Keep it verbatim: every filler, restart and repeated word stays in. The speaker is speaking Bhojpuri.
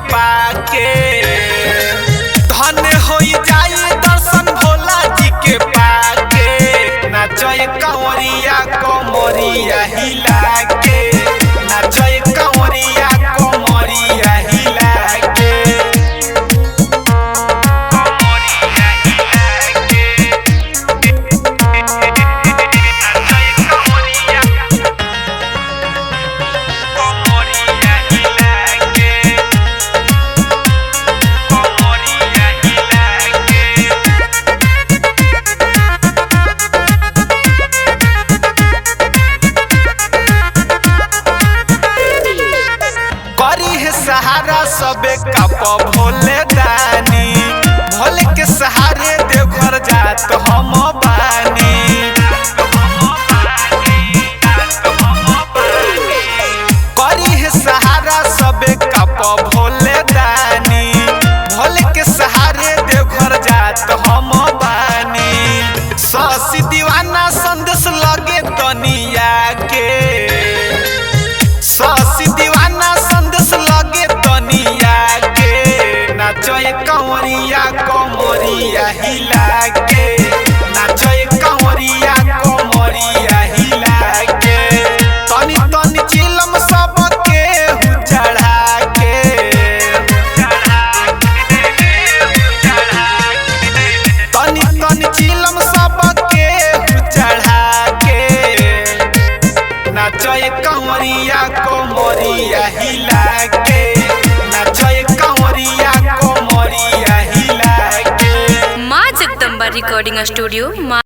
पाके धन हो जाए दर्शन भोला जी के पाके नाचे कंवरिया कमरिया हिला के नाचे कंवरिया कमरिया हिला के सहारा सबे कप भोले दानी भोले के सहारे देवघर जात हम बानी करी है सहारा सबे कप भोले दानी भोले के सहारे देवघर जात हम बानी ससी दीवाना संदेश लगे दुनिया के ससी दीवाना संदेश लगे दुनिया के नाचे कंवरिया कमरिया हिला के नाचे कंवरिया कमरिया हिला के तनी तनी चिलम सब के चढ़ा के तनी तनी चिलम सब के चढ़ा के नाचे कंवरिया कमरिया हिला के नाचे कंवरिया कमरिया हिला के। माँ जगदम्बा रिकॉर्डिंग स्टूडियो।